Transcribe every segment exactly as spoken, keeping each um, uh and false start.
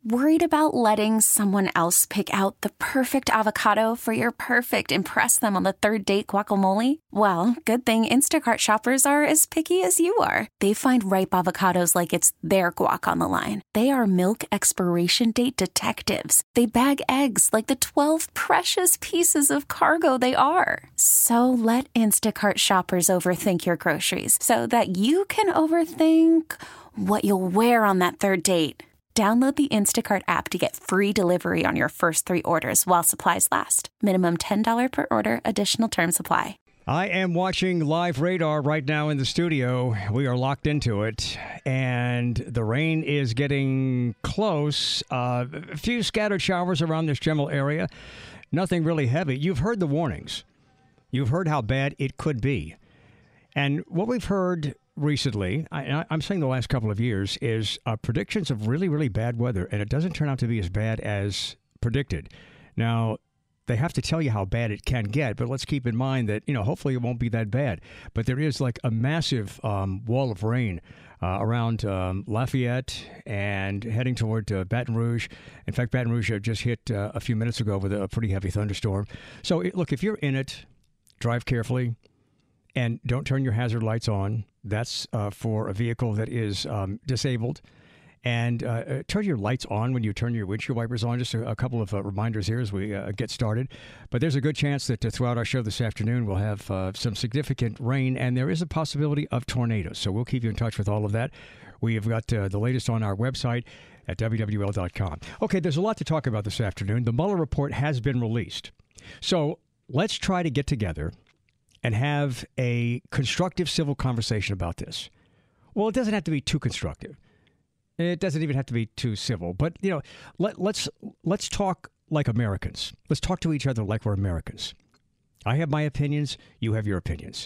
Worried about letting someone else pick out the perfect avocado for your perfect impress them on the third date guacamole? Well, good thing Instacart shoppers are as picky as you are. They find ripe avocados like it's their guac on the line. They are milk expiration date detectives. They bag eggs like the twelve precious pieces of cargo they are. So let Instacart shoppers overthink your groceries so that you can overthink what you'll wear on that third date. Download the Instacart app to get free delivery on your first three orders while supplies last. Minimum ten dollars per order. Additional terms apply. I am watching Live Radar right now in the studio. We are locked into it, and the rain is getting close. Uh, a few scattered showers around this general area. Nothing really heavy. You've heard the warnings. You've heard how bad it could be. And what we've heard recently, I, I'm saying the last couple of years, is uh, predictions of really, really bad weather, and it doesn't turn out to be as bad as predicted. Now, they have to tell you how bad it can get, but let's keep in mind that, you know, hopefully it won't be that bad. But there is like a massive um, wall of rain uh, around um, Lafayette and heading toward uh, Baton Rouge. In fact, Baton Rouge just hit uh, a few minutes ago with a pretty heavy thunderstorm. So, it, look, if you're in it, drive carefully. And don't turn your hazard lights on. That's uh, for a vehicle that is um, disabled. And uh, turn your lights on when you turn your windshield wipers on. Just a, a couple of uh, reminders here as we uh, get started. But there's a good chance that uh, throughout our show this afternoon, we'll have uh, some significant rain. And there is a possibility of tornadoes. So we'll keep you in touch with all of that. We have got uh, the latest on our website at W W L dot com. Okay, there's a lot to talk about this afternoon. The Mueller report has been released. So let's try to get together and have a constructive civil conversation about this. Well, it doesn't have to be too constructive. It doesn't even have to be too civil. But, you know, let, let's let's talk like Americans. Let's talk to each other like we're Americans. I have my opinions. You have your opinions.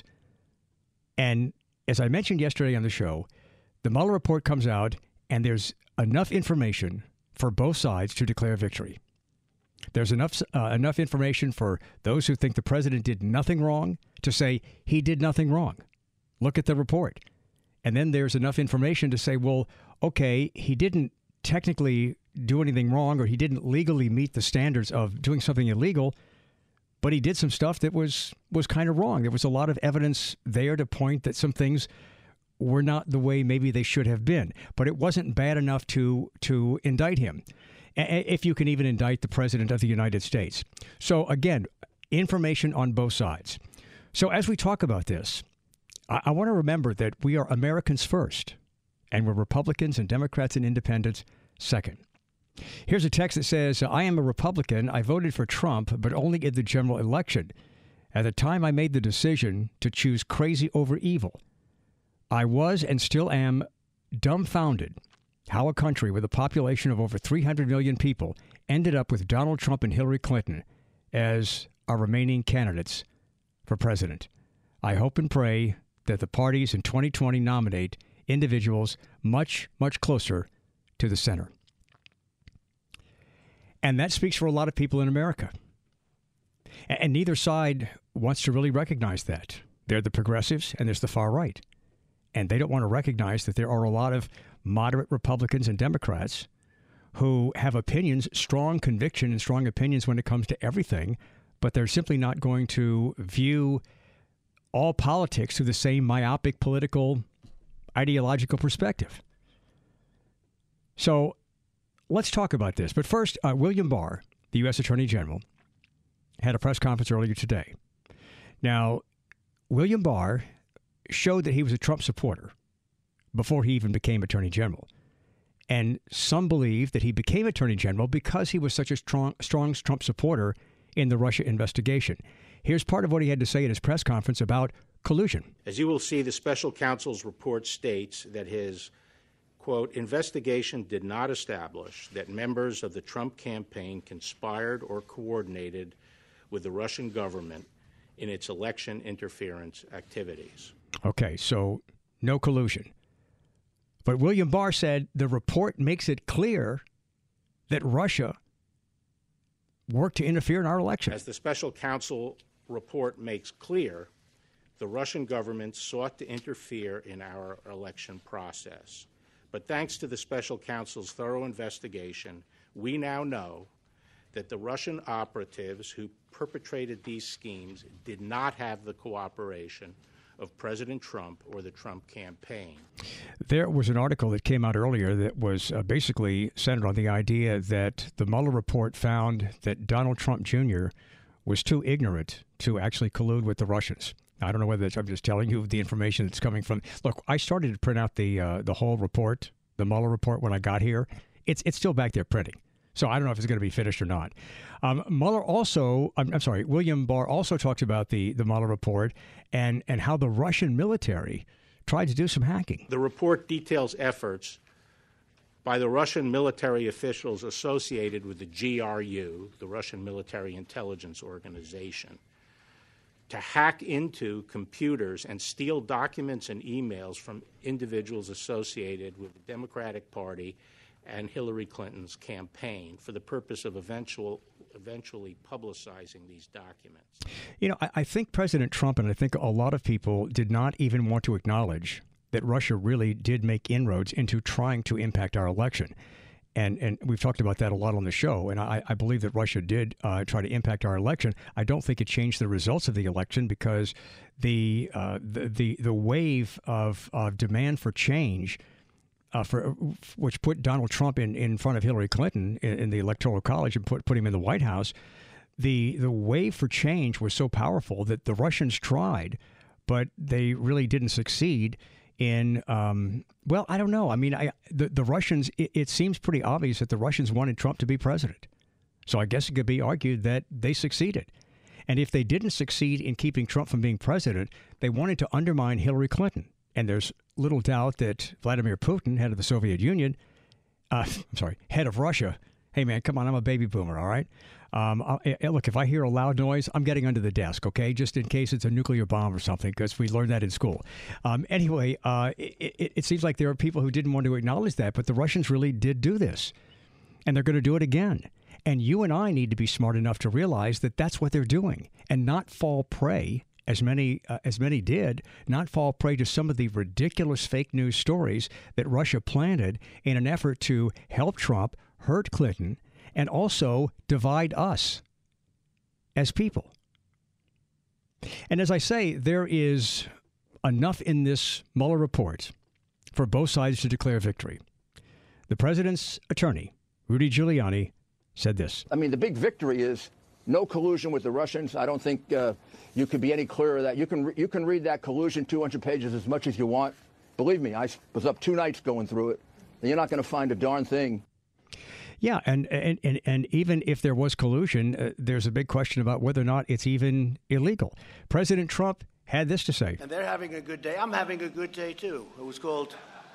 And as I mentioned yesterday on the show, the Mueller report comes out, and there's enough information for both sides to declare victory. There's enough uh, enough information for those who think the president did nothing wrong to say he did nothing wrong. Look at the report. And then there's enough information to say, well, okay, he didn't technically do anything wrong, or he didn't legally meet the standards of doing something illegal, but he did some stuff that was was kind of wrong. There was a lot of evidence there to point that some things were not the way maybe they should have been. But it wasn't bad enough to to indict him, if you can even indict the president of the United States. So again, information on both sides. So as we talk about this, I, I want to remember that we are Americans first, and we're Republicans and Democrats and independents second. Here's a text that says, I am a Republican. I voted for Trump, but only in the general election. At the time I made the decision to choose crazy over evil, I was and still am dumbfounded how a country with a population of over three hundred million people ended up with Donald Trump and Hillary Clinton as our remaining candidates for president. I hope and pray that the parties in twenty twenty nominate individuals much, much closer to the center. And that speaks for a lot of people in America. And neither side wants to really recognize that. They're the progressives and there's the far right. And they don't want to recognize that there are a lot of moderate Republicans and Democrats who have opinions, strong conviction and strong opinions when it comes to everything, but they're simply not going to view all politics through the same myopic political ideological perspective. So let's talk about this. But first, uh, William Barr, the U S Attorney General, had a press conference earlier today. Now, William Barr showed that he was a Trump supporter before he even became Attorney General. And some believe that he became Attorney General because he was such a strong, strong Trump supporter in the Russia investigation. Here's part of what he had to say at his press conference about collusion. As you will see, the special counsel's report states that his, quote, investigation did not establish that members of the Trump campaign conspired or coordinated with the Russian government in its election interference activities. Okay, so no collusion. But William Barr said the report makes it clear that Russia worked to interfere in our election. As the special counsel report makes clear, the Russian government sought to interfere in our election process. But thanks to the special counsel's thorough investigation, we now know that the Russian operatives who perpetrated these schemes did not have the cooperation of President Trump or the Trump campaign. There was an article that came out earlier that was uh, basically centered on the idea that the Mueller report found that Donald Trump Junior was too ignorant to actually collude with the Russians. I don't know whether it's, I'm just telling you the information that's coming from. Look, I started to print out the uh, the whole report, the Mueller report, when I got here. It's it's still back there printing. So I don't know if it's going to be finished or not. Um, Mueller also, I'm, I'm sorry, William Barr also talks about the, the Mueller report and, and how the Russian military tried to do some hacking. The report details efforts by the Russian military officials associated with the G R U, the Russian Military Intelligence Organization, to hack into computers and steal documents and emails from individuals associated with the Democratic Party and Hillary Clinton's campaign for the purpose of eventual, eventually publicizing these documents. You know, I, I think President Trump and I think a lot of people did not even want to acknowledge that Russia really did make inroads into trying to impact our election. And and we've talked about that a lot on the show. And I, I believe that Russia did uh, try to impact our election. I don't think it changed the results of the election because the uh, the, the the wave of, of demand for change Uh, for which put Donald Trump in, in front of Hillary Clinton in, in the Electoral College and put put him in the White House, the the wave for change was so powerful that the Russians tried, but they really didn't succeed in. Um, well, I don't know. I mean, I the, the Russians. It, it seems pretty obvious that the Russians wanted Trump to be president, so I guess it could be argued that they succeeded. And if they didn't succeed in keeping Trump from being president, they wanted to undermine Hillary Clinton. And there's little doubt that Vladimir Putin, head of the Soviet Union, uh, I'm sorry, head of Russia. Hey, man, come on, I'm a baby boomer, all right? Um, I, look, if I hear a loud noise, I'm getting under the desk, okay, just in case it's a nuclear bomb or something, because we learned that in school. Um, anyway, uh, it, it, it seems like there are people who didn't want to acknowledge that, but the Russians really did do this, and they're going to do it again. And you and I need to be smart enough to realize that that's what they're doing and not fall prey as many uh, as many did, not fall prey to some of the ridiculous fake news stories that Russia planted in an effort to help Trump, hurt Clinton, and also divide us as people. And as I say, there is enough in this Mueller report for both sides to declare victory. The president's attorney, Rudy Giuliani, said this. I mean, the big victory is no collusion with the Russians. I don't think uh, you could be any clearer that. You can you can read that collusion two hundred pages as much as you want. Believe me, I was up two nights going through it. And you're not going to find a darn thing. Yeah, and and, and, and even if there was collusion, uh, there's a big question about whether or not it's even illegal. President Trump had this to say. And they're having a good day. I'm having a good day, too. It was called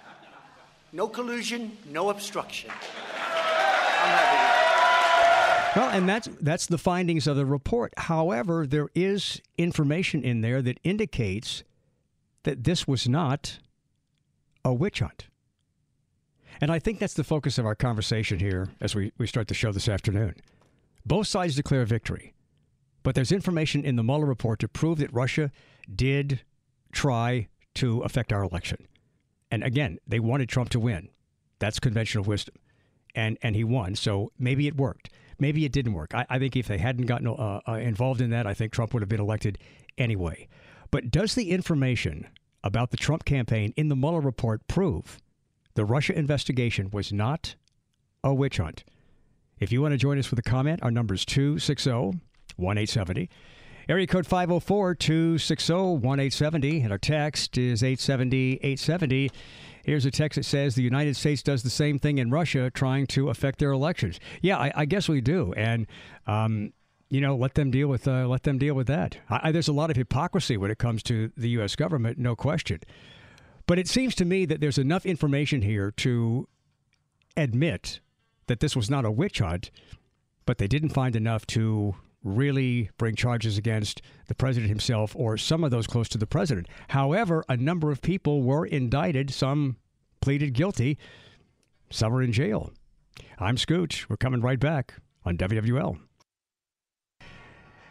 No Collusion, No Obstruction. I'm having a Well, and that's that's the findings of the report. However, there is information in there that indicates that this was not a witch hunt. And I think that's the focus of our conversation here as we, we start the show this afternoon. Both sides declare victory, but there's information in the Mueller report to prove that Russia did try to affect our election. And again, they wanted Trump to win. That's conventional wisdom. And and he won, so maybe it worked. Maybe it didn't work. I, I think if they hadn't gotten uh, uh, involved in that, I think Trump would have been elected anyway. But does the information about the Trump campaign in the Mueller report prove the Russia investigation was not a witch hunt? If you want to join us with a comment, our number is two six zero, one eight seven zero. Area code five oh four, two six zero, one eight seven zero. And our text is eight seven zero, eight seven zero. Here's a text that says the United States does the same thing in Russia, trying to affect their elections. Yeah, I, I guess we do. And, um, you know, let them deal with uh, let them deal with that. I, I, there's a lot of hypocrisy when it comes to the U S government, no question. But it seems to me that there's enough information here to admit that this was not a witch hunt, but they didn't find enough to really bring charges against the president himself or some of those close to the president. However, a number of people were indicted. Some pleaded guilty. Some are in jail. I'm Scooch. We're coming right back on W W L.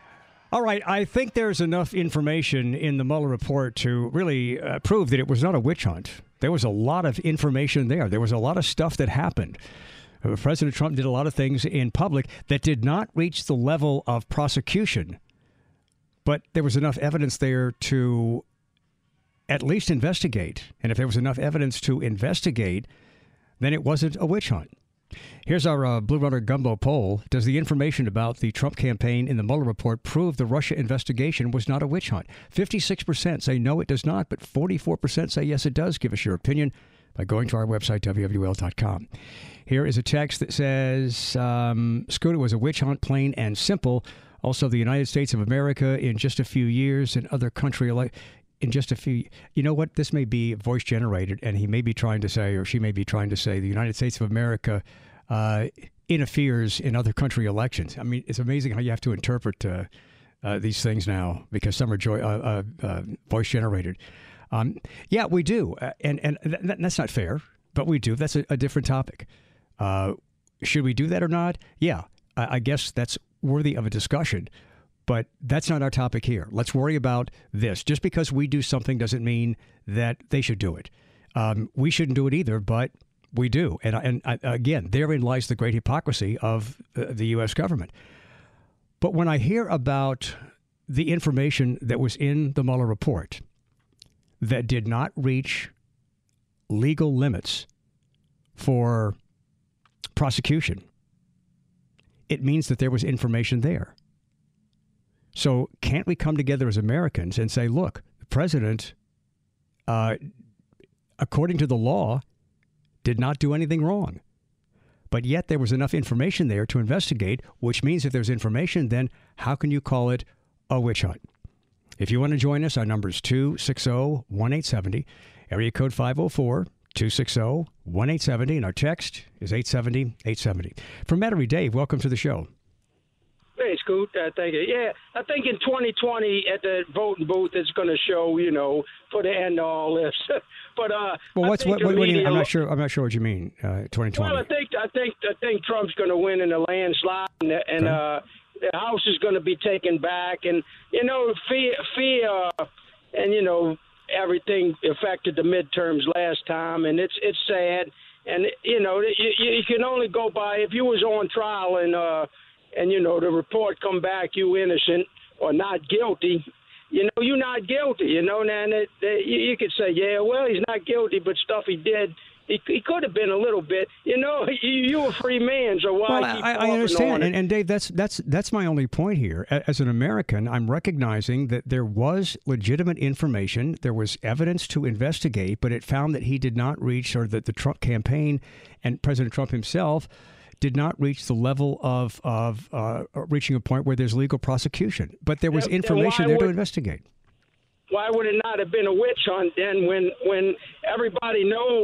All right, I think there's enough information in the Mueller report to really uh, prove that it was not a witch hunt. There was a lot of information there. There was a lot of stuff that happened. Uh, President Trump did a lot of things in public that did not reach the level of prosecution, but there was enough evidence there to at least investigate. And if there was enough evidence to investigate, then it wasn't a witch hunt. Here's our uh, Blue Runner Gumbo poll. Does the information about the Trump campaign in the Mueller report prove the Russia investigation was not a witch hunt? fifty-six percent say no, it does not, but forty-four percent say yes, it does. Give us your opinion by going to our website, W W L dot com. Here is a text that says, um, Scooter was a witch hunt, plain and simple. Also, the United States of America in just a few years and other country like in just a few, you know what, this may be voice generated, and he may be trying to say, or she may be trying to say, the United States of America uh, interferes in other country elections. I mean, it's amazing how you have to interpret uh, uh, these things now, because some are joy, uh, uh, uh, voice generated. Um, yeah, we do. Uh, and and th- that's not fair, but we do. That's a, a different topic. Uh, should we do that or not? Yeah, I, I guess that's worthy of a discussion. But that's not our topic here. Let's worry about this. Just because we do something doesn't mean that they should do it. Um, we shouldn't do it either, but we do. And, and uh, again, therein lies the great hypocrisy of uh, the U S government. But when I hear about the information that was in the Mueller report that did not reach legal limits for prosecution, it means that there was information there. So can't we come together as Americans and say, look, the president, uh, according to the law, did not do anything wrong. But yet there was enough information there to investigate, which means if there's information, then how can you call it a witch hunt? If you want to join us, our number is two six zero, one eight seven zero, area code five oh four, two six zero, one eight seven zero, and our text is eight seven zero, eight seven zero. From Metairie, Dave, welcome to the show. Hey, Scoot. Uh, thank you. Yeah, I think in twenty twenty at the voting booth, it's going to show, you know, for the end of all this. but uh, well, what's what? What, what do you, I'm not sure. I'm not sure what you mean. Uh, twenty twenty. Well, I think I think I think Trump's going to win in a landslide, and, and okay. uh, the House is going to be taken back, and you know, fear, fear, uh, and you know, everything affected the midterms last time, and it's it's sad, and you know, you, you can only go by if you was on trial and. Uh, And, you know, the report come back, you innocent or not guilty, you know, you're not guilty, you know, and it, it, you, you could say, yeah, well, he's not guilty, but stuff he did, he, he could have been a little bit, you know, you, you're a free man, so why well, keep I, I understand. And, and Dave, that's that's that's my only point here. As an American, I'm recognizing that there was legitimate information, there was evidence to investigate, but it found that he did not reach, or that the Trump campaign and President Trump himself did not reach the level of of uh, reaching a point where there's legal prosecution. But there was information there to investigate. Why would it not have been a witch hunt then when, when everybody knows,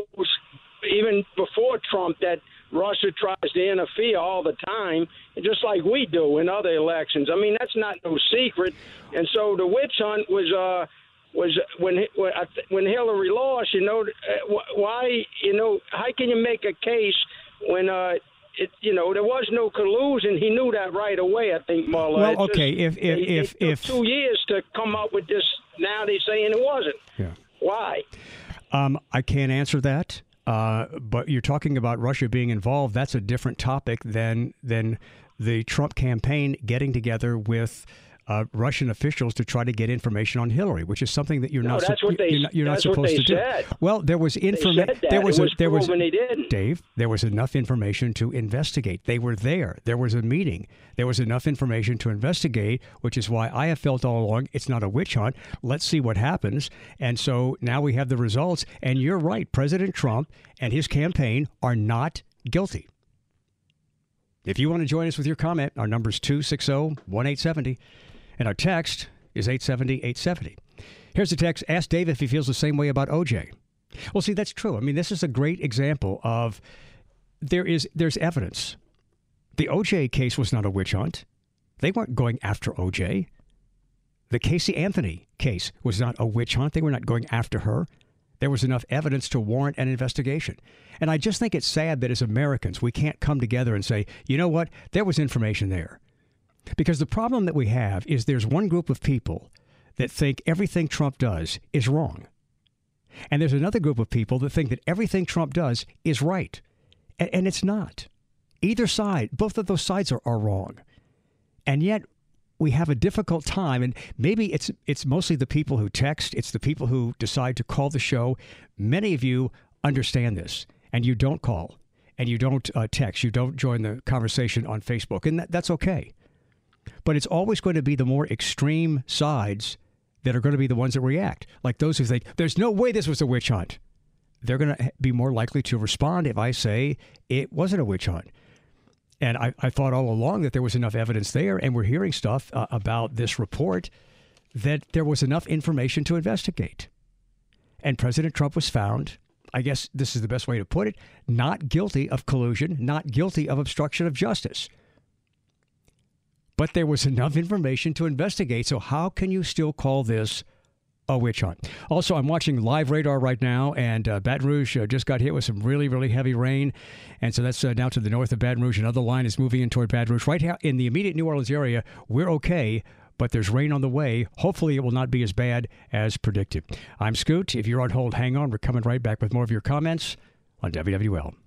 even before Trump, that Russia tries to interfere all the time, just like we do in other elections? I mean, that's not no secret. And so the witch hunt was uh, was when when Hillary lost, you know, why, you know, how can you make a case when uh, It, you know, there was no collusion. He knew that right away, I think, Mueller. Well, okay, just, if if it, if, it took if two years to come up with this. Now they're saying it wasn't. Yeah. Why? Um, I can't answer that. Uh, but you're talking about Russia being involved. That's a different topic than than the Trump campaign getting together with Uh, Russian officials to try to get information on Hillary, which is something that you're no, not that's su- what they, you're not, you're not that's supposed what they to said. do. Well, there was information. There was it a, was there was he didn't. Dave. There was enough information to investigate. They were there. There was a meeting. There was enough information to investigate, which is why I have felt all along it's not a witch hunt. Let's see what happens. And so now we have the results. And you're right. President Trump and his campaign are not guilty. If you want to join us with your comment, our number is two six zero, one eight seven zero. And our text is eight seven zero, eight seven zero. Here's the text. Ask Dave if he feels the same way about O J. Well, see, that's true. I mean, this is a great example of there is there's evidence. The O J case was not a witch hunt. They weren't going after O J. The Casey Anthony case was not a witch hunt. They were not going after her. There was enough evidence to warrant an investigation. And I just think it's sad that as Americans, we can't come together and say, you know what, there was information there. Because the problem that we have is there's one group of people that think everything Trump does is wrong. And there's another group of people that think that everything Trump does is right. And, and it's not. Either side, both of those sides are, are wrong. And yet we have a difficult time. And maybe it's it's mostly the people who text. It's the people who decide to call the show. Many of you understand this, and you don't call, and you don't uh, text. You don't join the conversation on Facebook. And that, that's okay. But it's always going to be the more extreme sides that are going to be the ones that react, like those who think there's no way this was a witch hunt. They're going to be more likely to respond if I say it wasn't a witch hunt. And I, I thought all along that there was enough evidence there, and we're hearing stuff uh, about this report, that there was enough information to investigate. And President Trump was found, I guess this is the best way to put it, not guilty of collusion, not guilty of obstruction of justice. But there was enough information to investigate. So how can you still call this a witch hunt? Also, I'm watching Live Radar right now, and uh, Baton Rouge uh, just got hit with some really, really heavy rain. And so that's uh, now to the north of Baton Rouge. Another line is moving in toward Baton Rouge. Right here in the immediate New Orleans area, we're okay, but there's rain on the way. Hopefully it will not be as bad as predicted. I'm Scoot. If you're on hold, hang on. We're coming right back with more of your comments on W W L.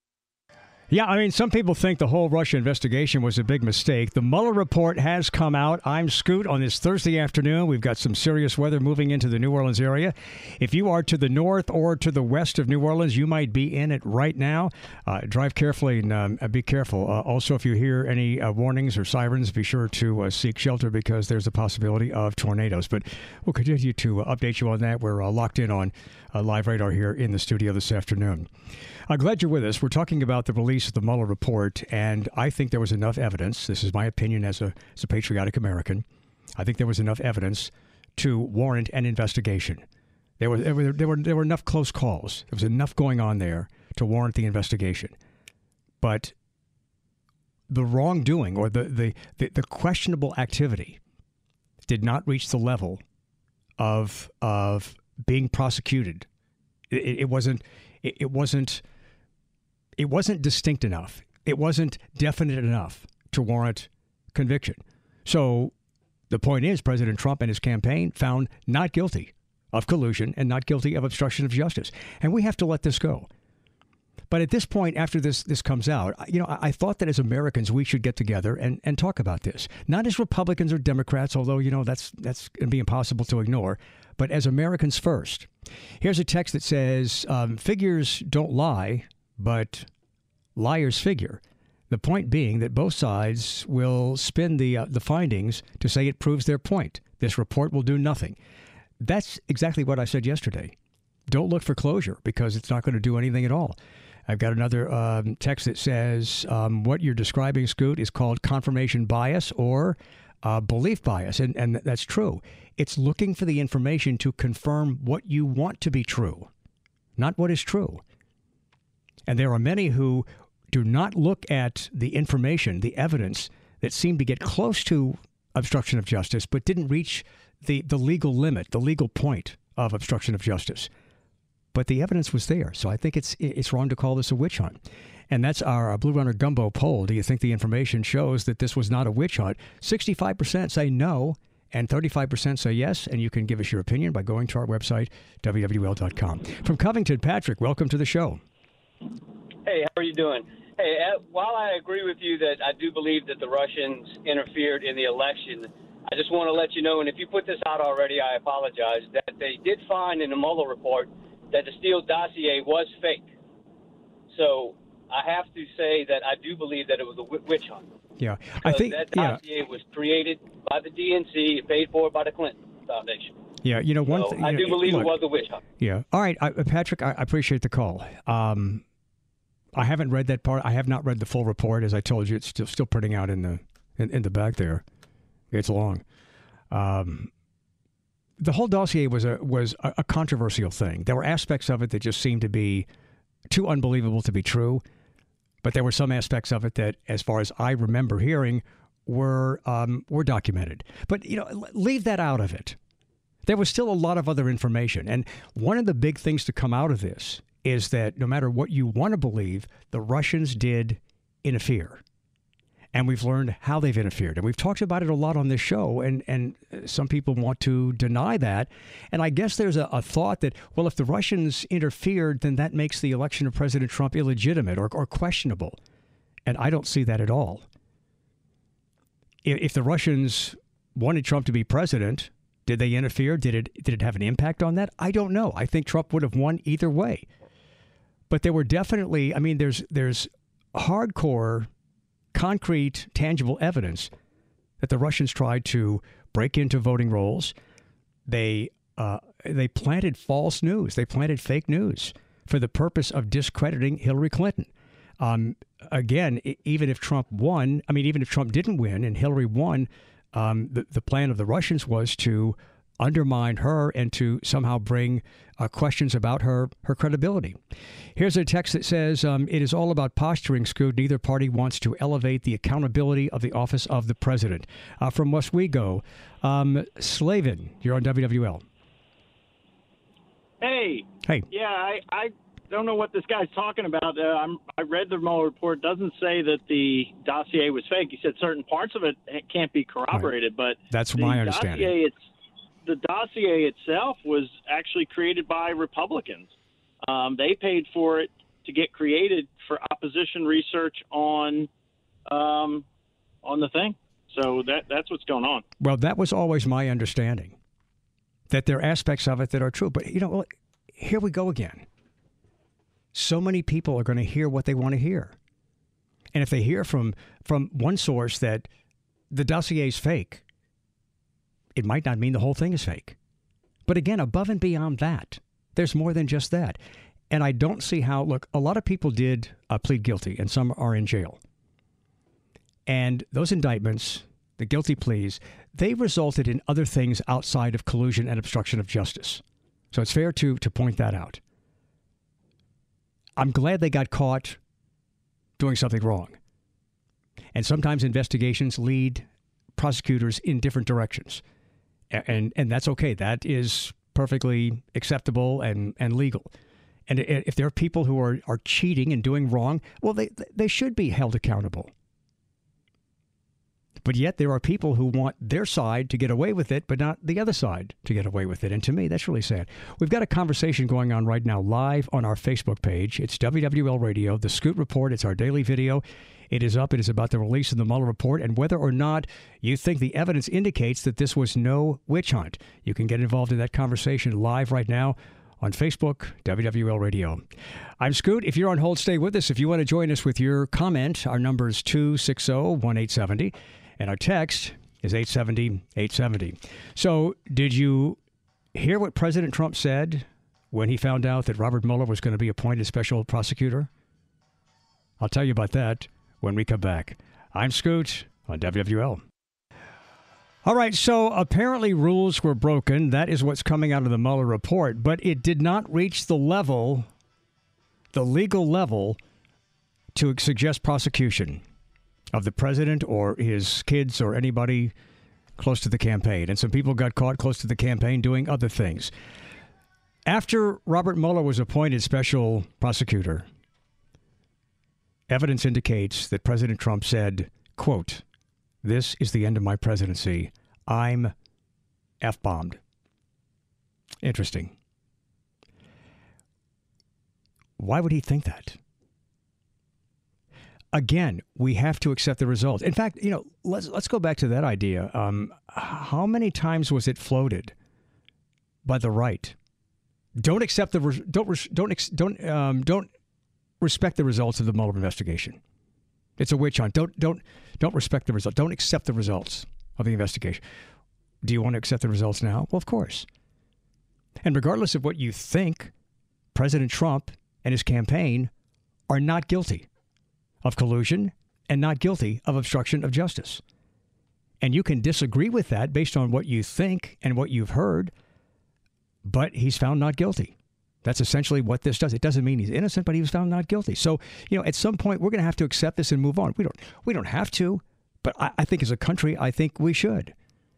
Yeah, I mean, some people think the whole Russia investigation was a big mistake. The Mueller report has come out. I'm Scoot on this Thursday afternoon. We've got some serious weather moving into the New Orleans area. If you are to the north or to the west of New Orleans, you might be in it right now. Uh, drive carefully and um, be careful. Uh, also, if you hear any uh, warnings or sirens, be sure to uh, seek shelter because there's a possibility of tornadoes. But we'll continue to uh, update you on that. We're uh, locked in on uh, Live Radar here in the studio this afternoon. I'm glad you're with us. We're talking about the release of the Mueller report, and I think there was enough evidence. This is my opinion as a, as a patriotic American. I think there was enough evidence to warrant an investigation. There were, there were, there were, there were enough close calls. There was enough going on there to warrant the investigation. But the wrongdoing or the, the, the, the questionable activity did not reach the level of, of being prosecuted. It, it wasn't, it, it wasn't, It wasn't distinct enough. It wasn't definite enough to warrant conviction. So the point is, President Trump and his campaign found not guilty of collusion and not guilty of obstruction of justice. And we have to let this go. But at this point, after this this comes out, you know, I, I thought that as Americans, we should get together and, and talk about this. Not as Republicans or Democrats, although, you know, that's that's going to be impossible to ignore, but as Americans first. Here's a text that says, um, figures don't lie, but liars figure. The point being that both sides will spin the uh, the findings to say it proves their point. This report will do nothing. That's exactly what I said yesterday. Don't look for closure because it's not going to do anything at all. I've got another um, text that says um, what you're describing, Scoot, is called confirmation bias or uh, belief bias. And, and that's true. It's looking for the information to confirm what you want to be true, not what is true. And there are many who do not look at the information, the evidence that seemed to get close to obstruction of justice, but didn't reach the, the legal limit, the legal point of obstruction of justice. But the evidence was there. So I think it's it's wrong to call this a witch hunt. And that's our uh, Blue Runner Gumbo poll. Do you think the information shows that this was not a witch hunt? sixty-five percent say no, and thirty-five percent say yes. And you can give us your opinion by going to our website, W W L dot com. From Covington, Patrick, welcome to the show. Hey, how are you doing? Hey, uh, while I agree with you that I do believe that the Russians interfered in the election, I just want to let you know, and if you put this out already, I apologize, that they did find in the Mueller report that the Steele dossier was fake. So I have to say that I do believe that it was a witch hunt. Yeah, I think that dossier yeah. was created by the D N C, paid for by the Clinton Foundation. Yeah, you know, one so thing. I do know, believe look, it was a witch hunt. Yeah. All right, I, Patrick, I appreciate the call. Um, I haven't read that part. I have not read the full report. As I told you, it's still still printing out in the in, in the back there. It's long. Um, the whole dossier was a was a, a controversial thing. There were aspects of it that just seemed to be too unbelievable to be true, but there were some aspects of it that, as far as I remember hearing, were um, were documented. But you know, leave that out of it. There was still a lot of other information, and one of the big things to come out of this is that no matter what you want to believe, the Russians did interfere. And we've learned how they've interfered. And we've talked about it a lot on this show. And, and some people want to deny that. And I guess there's a, a thought that, well, if the Russians interfered, then that makes the election of President Trump illegitimate or, or questionable. And I don't see that at all. If, if the Russians wanted Trump to be president, did they interfere? Did it, did it have an impact on that? I don't know. I think Trump would have won either way. But there were definitely, I mean, there's there's hardcore, concrete, tangible evidence that the Russians tried to break into voting rolls. They uh, they planted false news. They planted fake news for the purpose of discrediting Hillary Clinton. Um, again, even if Trump won, I mean, even if Trump didn't win and Hillary won, um, the, the plan of the Russians was to undermine her and to somehow bring uh, questions about her her credibility. Here's a text that says, um, it is all about posturing, Scoot. Neither party wants to elevate the accountability of the office of the president. Uh, from Oswego, um, Slavin, you're on W W L. Hey. Hey. Yeah, I, I don't know what this guy's talking about. Uh, I'm, I read the Mueller report. It doesn't say that the dossier was fake. He said certain parts of it can't be corroborated, right. But that's my understanding. Dossier, it's, the dossier itself was actually created by Republicans. Um, they paid for it to get created for opposition research on um, on the thing. So that that's what's going on. Well, that was always my understanding, that there are aspects of it that are true. But, you know, here we go again. So many people are going to hear what they want to hear. And if they hear from, from one source that the dossier is fake, it might not mean the whole thing is fake. But again, above and beyond that, there's more than just that. And I don't see how, look, a lot of people did uh, plead guilty and some are in jail. And those indictments, the guilty pleas, they resulted in other things outside of collusion and obstruction of justice. So it's fair to, to point that out. I'm glad they got caught doing something wrong. And sometimes investigations lead prosecutors in different directions. And and that's okay. That is perfectly acceptable and, and legal. And if there are people who are, are cheating and doing wrong, well, they they should be held accountable. But yet there are people who want their side to get away with it, but not the other side to get away with it. And to me, that's really sad. We've got a conversation going on right now live on our Facebook page. It's W W L Radio, The Scoot Report. It's our daily video. It is up. It is about the release of the Mueller report and whether or not you think the evidence indicates that this was no witch hunt. You can get involved in that conversation live right now on Facebook, W W L Radio. I'm Scoot. If you're on hold, stay with us. If you want to join us with your comment, our number is two six zero, one eight seven zero, and our text is eight seven zero, eight seven zero. So did you hear what President Trump said when he found out that Robert Mueller was going to be appointed special prosecutor? I'll tell you about that when we come back. I'm Scoot on W W L. All right, so apparently rules were broken. That is what's coming out of the Mueller report, but it did not reach the level, the legal level, to suggest prosecution of the president or his kids or anybody close to the campaign. And some people got caught close to the campaign doing other things. After Robert Mueller was appointed special prosecutor, evidence indicates that President Trump said, quote, "This is the end of my presidency. I'm F-bombed." Interesting. Why would he think that? Again, we have to accept the results. In fact, you know, let's let's go back to that idea. Um, how many times was it floated by the right? Don't accept the res- don't res- don't don't um, don't respect the results of the Mueller investigation. It's a witch hunt. Don't don't don't respect the result. Don't accept the results of the investigation. Do you want to accept the results now? Well, of course. And regardless of what you think, President Trump and his campaign are not guilty of collusion and not guilty of obstruction of justice. And you can disagree with that based on what you think and what you've heard, but he's found not guilty. That's essentially what this does. It doesn't mean he's innocent, but he was found not guilty. So, you know, at some point we're going to have to accept this and move on. We don't we don't have to, but I, I think as a country, I think we should.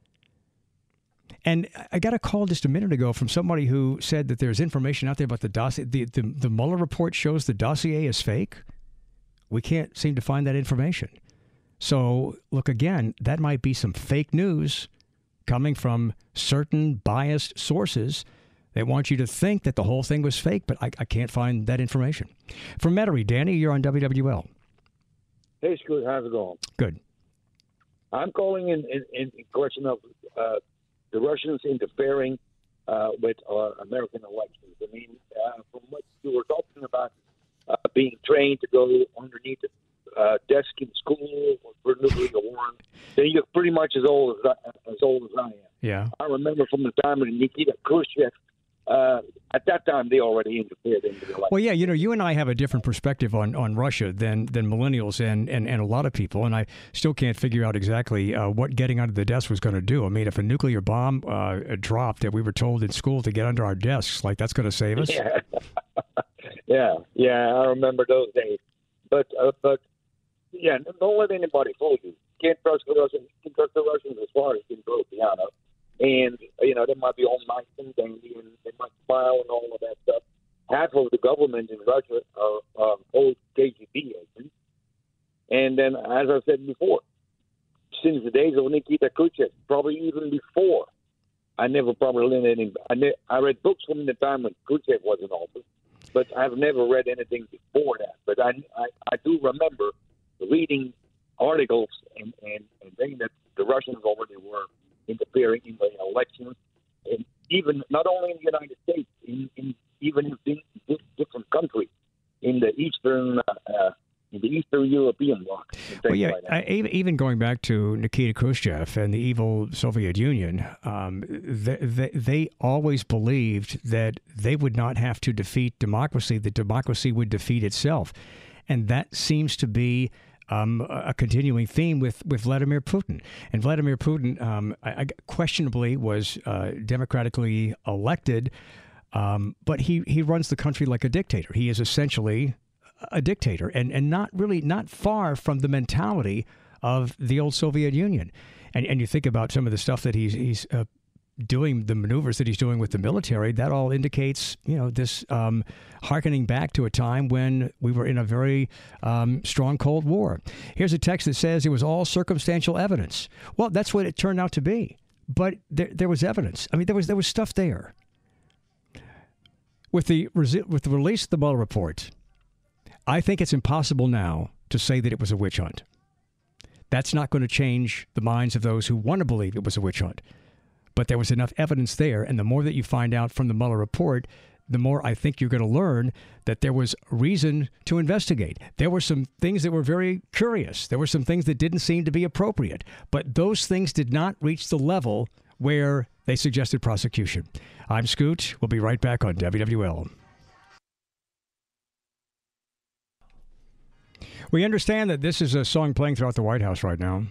And I got a call just a minute ago from somebody who said that there's information out there about the dossier. The, the, the Mueller report shows the dossier is fake. We can't seem to find that information. So, look, again, that might be some fake news coming from certain biased sources. They want you to think that the whole thing was fake, but I, I can't find that information. From Metairie, Danny, you're on W W L. Hey, Scoot, how's it going? Good. I'm calling in, in, in question of uh, the Russians interfering uh, with our American elections. I mean, uh, from what you were talking about, uh, being trained to go underneath the uh, desk in school for nuclear war, then you're pretty much as old as, I, as old as I am. Yeah. I remember from the time when Nikita Khrushchev, uh, at that time, they already interfered in the election. Well, yeah, you know, you and I have a different perspective on, on Russia than than millennials and, and, and a lot of people, and I still can't figure out exactly uh, what getting under the desk was going to do. I mean, if a nuclear bomb uh, dropped that we were told in school to get under our desks, like that's going to save us? Yeah, yeah, yeah, I remember those days. But, uh, but yeah, don't let anybody fool you. Can't trust the Russians. Can't trust the Russians as far as can go, piano. And, you know, they might be all nice and dandy, and they might smile and all of that stuff. Half of the government in Russia are um, old K G B agents. And then, as I said before, since the days of Nikita Khrushchev, probably even before, I never probably read any. I, ne- I read books from the time when Khrushchev was in office, but I've never read anything before that. But I, I, I do remember reading articles and, and, and saying that the Russians already were interfering in the elections, and even not only in the United States, in, in even in different countries in the eastern, uh, uh, in the Eastern European bloc. Well, yeah, like I, even going back to Nikita Khrushchev and the evil Soviet Union, um, they, they, they always believed that they would not have to defeat democracy; that democracy would defeat itself, and that seems to be Um, a continuing theme with, with Vladimir Putin. And Vladimir Putin um, I, I questionably was uh, democratically elected, um, but he, he runs the country like a dictator. He is essentially a dictator and, and not really not far from the mentality of the old Soviet Union. And and you think about some of the stuff that he's he's uh, doing, the maneuvers that he's doing with the military, that all indicates, you know, this um, hearkening back to a time when we were in a very um, strong Cold War. Here's a text that says it was all circumstantial evidence. Well, that's what it turned out to be. But there, there was evidence. I mean, there was there was stuff there. With the with the release of the Mueller report, I think it's impossible now to say that it was a witch hunt. That's not going to change the minds of those who want to believe it was a witch hunt. But there was enough evidence there, and the more that you find out from the Mueller report, the more I think you're going to learn that there was reason to investigate. There were some things that were very curious. There were some things that didn't seem to be appropriate. But those things did not reach the level where they suggested prosecution. I'm Scoot. We'll be right back on W W L. We understand that this is a song playing throughout the White House right now.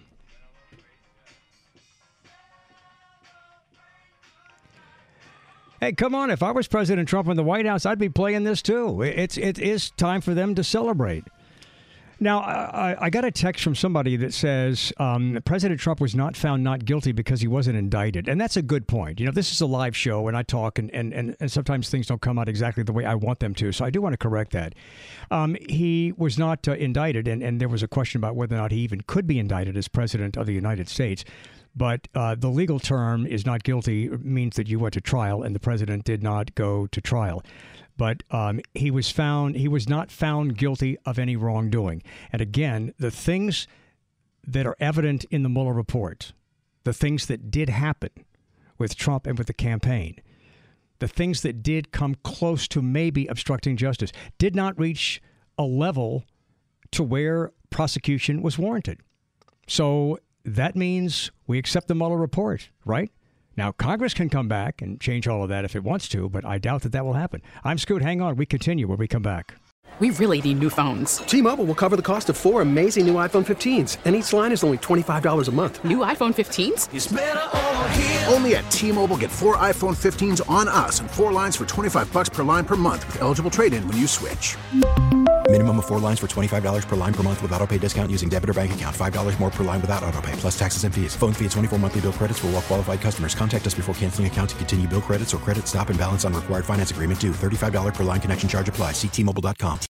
Hey, come on. If I was President Trump in the White House, I'd be playing this too. It's, it is time for them to celebrate. Now, I, I got a text from somebody that says um, President Trump was not found not guilty because he wasn't indicted. And that's a good point. You know, this is a live show and I talk and, and, and, and sometimes things don't come out exactly the way I want them to. So I do want to correct that. Um, he was not uh, indicted. And, and there was a question about whether or not he even could be indicted as president of the United States. But uh, the legal term is not guilty means that you went to trial and the president did not go to trial. But um, he was found, he was not found guilty of any wrongdoing. And again, the things that are evident in the Mueller report, the things that did happen with Trump and with the campaign, the things that did come close to maybe obstructing justice, did not reach a level to where prosecution was warranted. So that means we accept the Mueller report, right? Now, Congress can come back and change all of that if it wants to, but I doubt that that will happen. I'm Scoot. Hang on. We continue when we come back. We really need new phones. T-Mobile will cover the cost of four amazing new iPhone fifteens, and each line is only twenty-five dollars a month. New iPhone fifteens? It's better over here. Only at T-Mobile, get four iPhone fifteens on us and four lines for twenty-five dollars per line per month with eligible trade-in when you switch. Minimum of four lines for twenty-five dollars per line per month with autopay discount using debit or bank account. five dollars more per line without autopay, plus taxes and fees. Phone fee at twenty-four monthly bill credits for well-qualified customers. Contact us before canceling account to continue bill credits or credit stop and balance on required finance agreement due. thirty-five dollars per line connection charge applies. See T Mobile dot com.